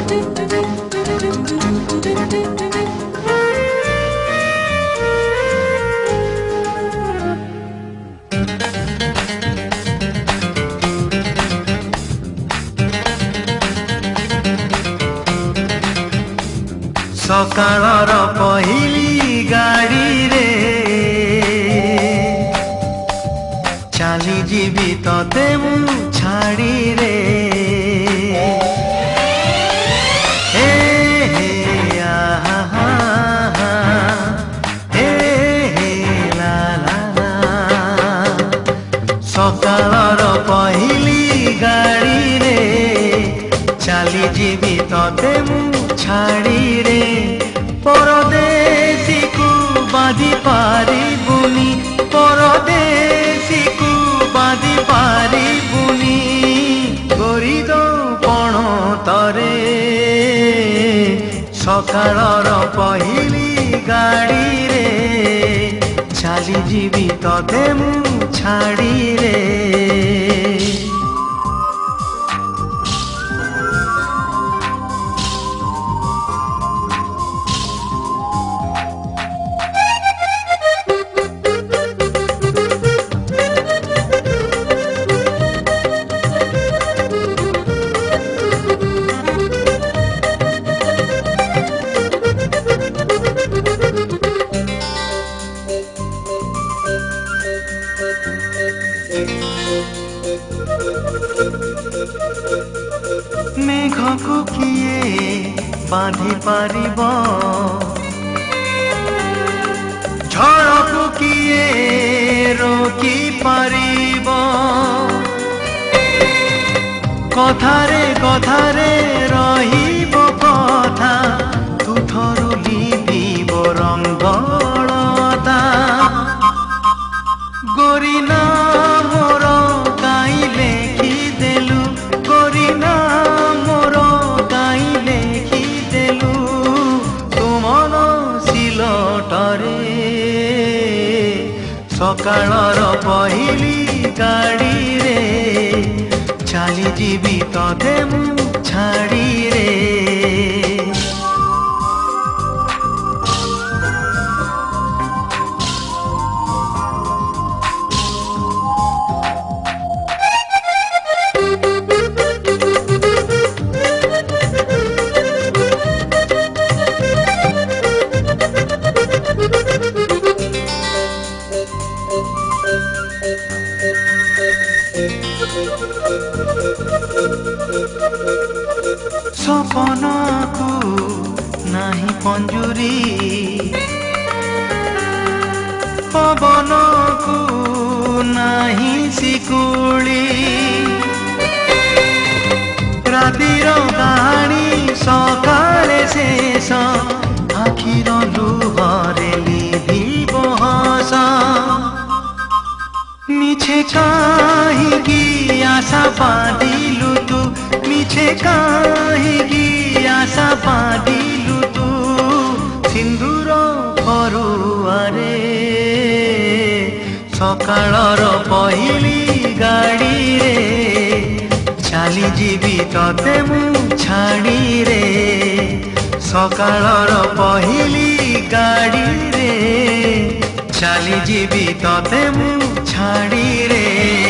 सकाळर पहिली गाड़ी रे चाली जीवी तते मु छाड़ी रे हे हे आहा हे हे ला ला ला सकाळर पहिली गाड़ी रे चाली जीवी तते मु छाड़ी रे परदेसी को बाधी पारी बुनी परदेसी को बाधी पारी बुनी गोरी दो पण तरे सकाळर पहिली गाड़ी रे चाली जीवी तते मु छाड़ी रे मेघ को किए बांधी पारिब झड़ को किए रोकी पारिब कथारे कथारे रहिब कथा तुथरु लिभिब रंगलता गोरी ना मोर काई लेखी देलु गोरी ना मोर काई लेखी देलु तुमन सिलटरे सकाळर पहिली गाड़ी रे चाली जीवी तते मु छाड़ी रे सपन को नाही पंजुरी पवन को नाही सिकुली रातिर गाड़ी सकाळे शेष आखिर लुहरे लिभिब हस मिछे काहींकी आशा बांधिलु तू मिछे काहींकी आशा बांधिलु तू सिंदूर फरुआरे सकाळर पहिली गाड़ी रे चाली जीवी तते मु छाड़ी रे सकाळर पहिली गाड़ी रे चाली जीवी तते मु छाड़ी रे।